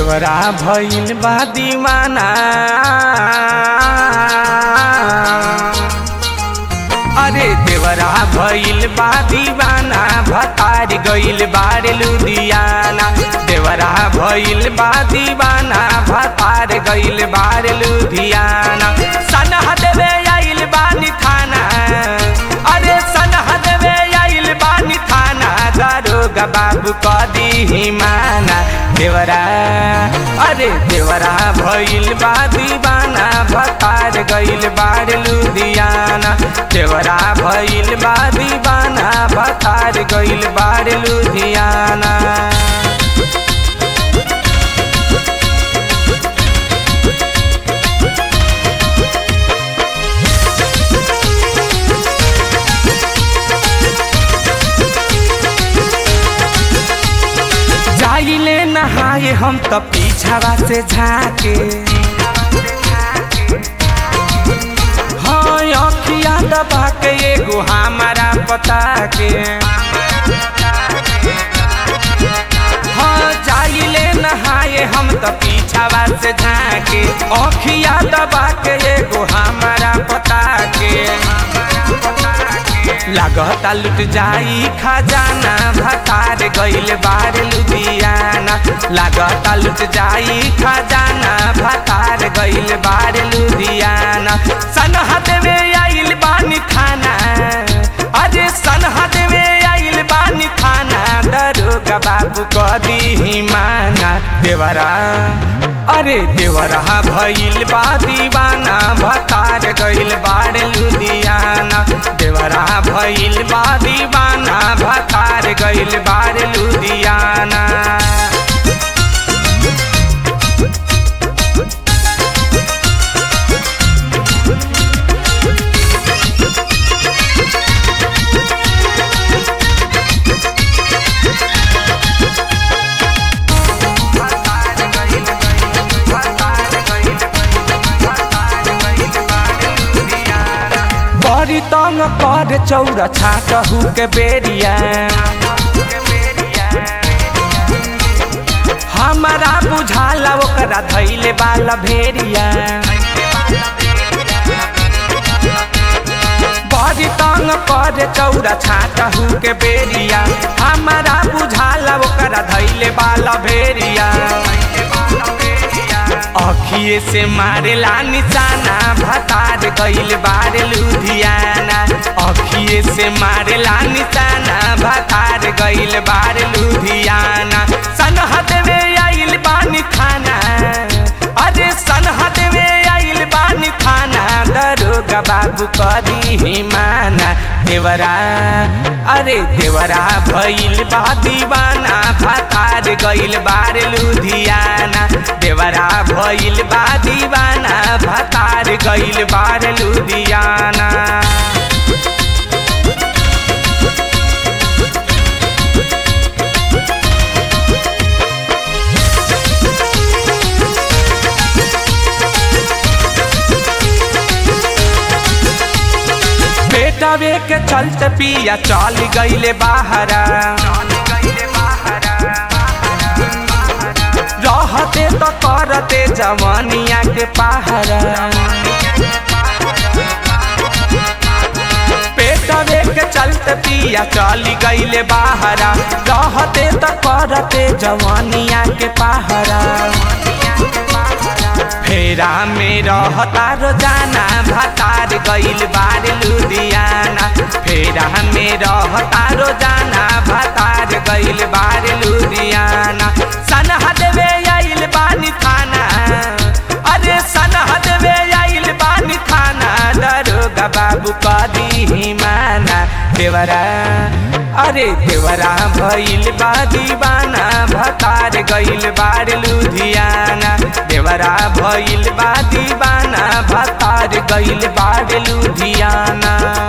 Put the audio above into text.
देवरा भइल बा दीवाना। अरे देवरा भइल बा दीवाना, भतार गइल बारे लुधियाना। देवरा भइल बा दीवाना, भतार गइल बारे लुधियाना। सनह देवे आइल बानी थाना, अरे सनह देवे आइल बानी थाना। दारोगा बाबू कदी माना। देवरा अरे देवरा भइल बा दीवाना, भतार गइल बार लुधियाना। देवरा भइल बा दीवाना, भतार गइल बार लुधियाना। जाइले नहाए हम तो पीछावा से झाके। हाँ अखिया दबा के एगो हमारा पता के। हाँ जाइले नहाए हम तो पीछावा से झाके। अखिया दबा के एगो हमारा पता के। लागता लुट जाई खजाना, भतार गइल बार लुधियाना। लागता लुट जाई खजाना, भतार गइल बार लुधियाना। सनहत में आइल बानी थाना, अरे सनहत में आइल बानी थाना। दारोगा बाबू कदी माना। देवरा अरे देवरा भइल बा दीवाना, भतार गइल बार लुधियाना। देवरा भइल बा दीवाना, भतार गइल बार लुधियाना। बड़ी तंग कर चौरा छाटहू के बेरिया। हमारा बुझाला ओकरा धैले बाला भेरिया। बड़ी तंग कर चौरा छाटहू के बेरिया। हमारा बुझाला ओकरा धैले बाला भेरिया। अखिए से मारेला निशाना, भतार गइल बार लुधियाना। अखिए से मारेला निशाना, भतार गइल बार लुधियाना। सनहत में आइल बानी थाना, अरे सनहत में आइल बानी थाना। दारोगा बाबू कदी माना। देवरा अरे देवरा भइल बा दीवाना, भतार गइल बार लुधियाना। देवरा भइल बा दीवाना, भतार गइल बार लुधियाना। बेटावे के चलते पिया चल गइले बाहरा। रहते तो करते जवानिया के पहरा। पेटवे के चलते पिया चल गइले बाहरा। रहते तो करते जवानिया के पहरा। फेरा में रहता रोजाना, भतार गइल बार लुधियाना। फेरा में रहता रोजाना, भतार गइल बार लुधियाना। सनह देवे आइल बानी थाना, अरे सनह देवे आइल बानी थाना। दारोगा बाबू कदी माना। देवरा अरे देवरा भइल बा दीवाना, भतार गइल बार लुधियाना। देवरा भइल बा दीवाना, भतार गइल बार लुधियाना।